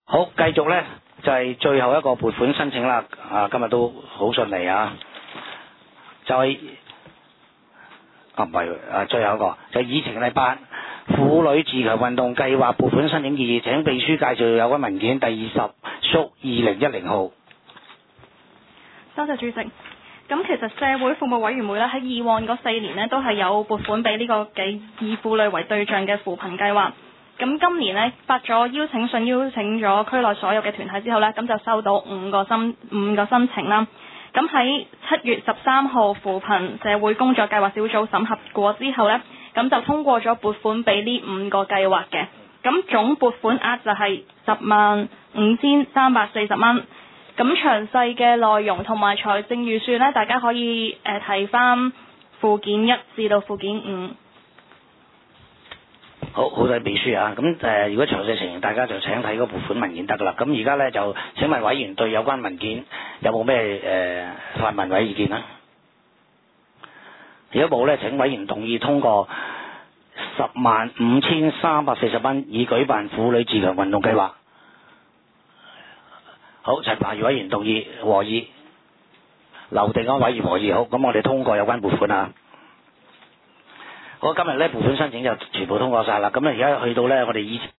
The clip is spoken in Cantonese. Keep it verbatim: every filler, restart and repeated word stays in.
好，繼續呢，就係、是、最後一個撥款申請啦。啊，今日都好順利啊！就係、是、啊，唔係啊，最後一個就係議程例八婦女自強運動計劃撥款申請建議，請秘書介紹有關文件第二十屬二零一零號。 多謝主席。咁其實社會服務委員會咧喺以往嗰四年呢都係有撥款俾呢個嘅以婦女為對象嘅扶貧計劃。咁今年呢，發咗邀請信，邀請咗區內所有嘅團體之後呢，咁就收到五個申五個申請啦。咁喺七月十三號扶貧社會工作計劃小組審核過之後呢，咁就通過咗撥款俾呢五個計劃嘅。咁總撥款額就係十萬五千三百四十蚊。咁詳細嘅內容同埋財政預算呢，大家可以誒睇翻附件一至到附件五。 好，好睇秘書啊！咁誒、呃，如果詳細情形，大家就請睇嗰撥款文件得噶啦。咁而家咧就請問委員對有關文件有冇咩誒發問或者意見啊？如果冇咧，請委員同意通過十萬五千三百四十蚊以舉辦婦女自強運動計劃。好，陳汎如委員同意和議，劉定安委員和議。好，咁我哋通過有關撥款啊。好，今日咧撥款申請就全部通過晒啦。咁咧而家去到咧我哋以前